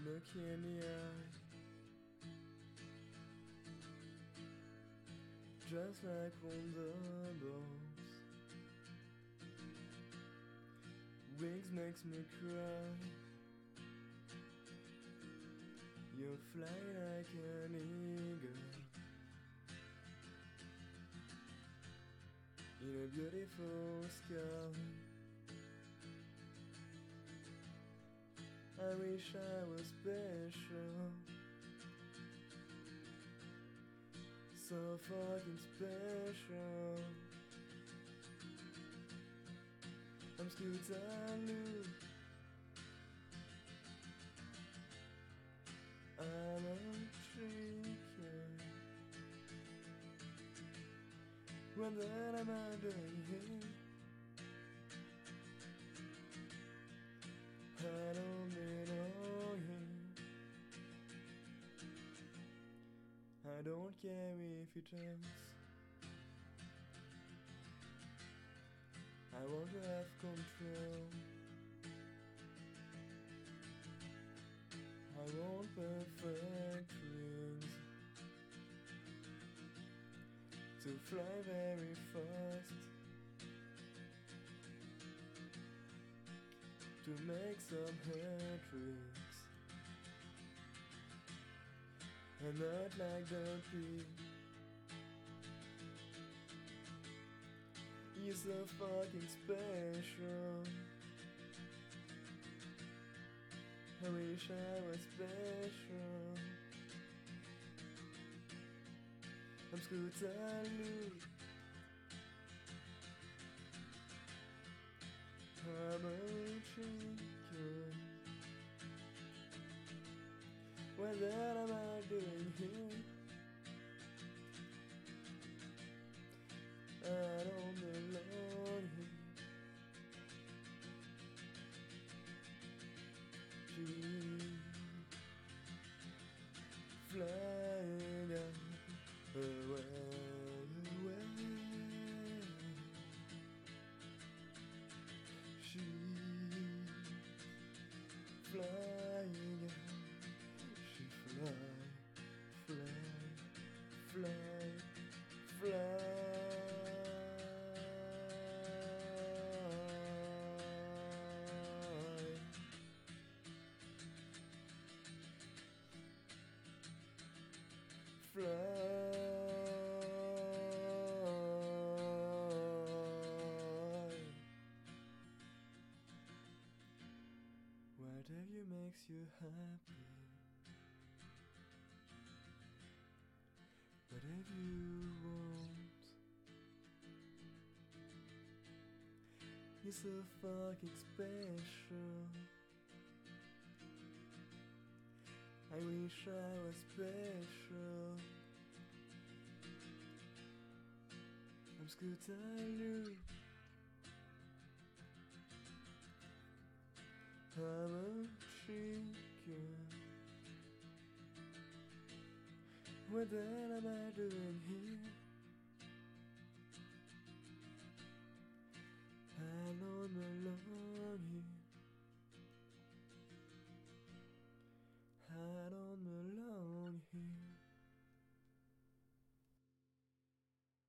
look you in the eye, just like wonderballs. Wings makes me cry. You fly like an eagle in a beautiful sky. I wish I was special, so fucking special. I'm Scooter Lou, I'm a tricker. What then am I doing here? I don't belong here. I don't care if it hurts. I want to have control. I want perfect wings to fly very fast, to make some hair tricks, and not like the pig. You're so fucking special. I wish I was special. I'm Scooter Lou, I'm a chicken. What then am I doing here? I don't belong here. She's flying away. She's flying, she fly. Whatever makes you happy, whatever you want. You're so fucking special. I wish I was special. I'm Scooter Lou, I'm a chicken. What then am I doing here?